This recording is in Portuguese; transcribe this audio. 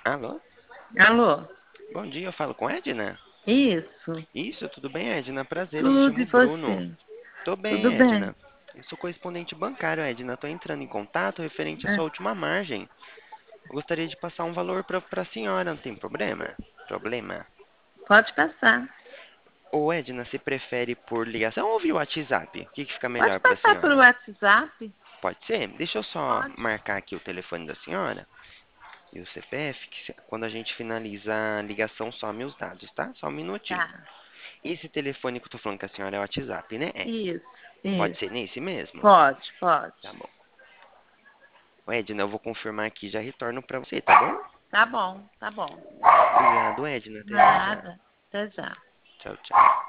Alô? Alô? Bom dia, eu falo com Edna? Isso, Isso, tudo bem, Edna? Prazer, eu me tudo e chamo Bruno. você? Tô bem, Tudo bem? Edna. Eu sou correspondente bancário, Edna. Tô entrando em contato referente à É, sua última margem. Eu gostaria de passar um valor pra senhora, não tem problema? Problema? pode passar. Ô, Edna, você prefere por ligação ou via WhatsApp? O que fica Pode melhor pra passar pelo senhora? WhatsApp? Pode ser? Deixa eu só Pode. marcar aqui o telefone da senhora e o CPF, quando a gente finalizar a ligação some os dados, tá? Só um minutinho. Tá. Esse telefone que eu tô falando com a senhora é o WhatsApp, né? É. Isso, Pode ser isso. nesse mesmo? Pode, Tá pode. bom. Ô, Edna, eu vou confirmar aqui e já retorno pra você, tá bom? Tá bom, tá bom. Obrigado, Edna. Até já já. Nada. Até já. Tchau, tchau.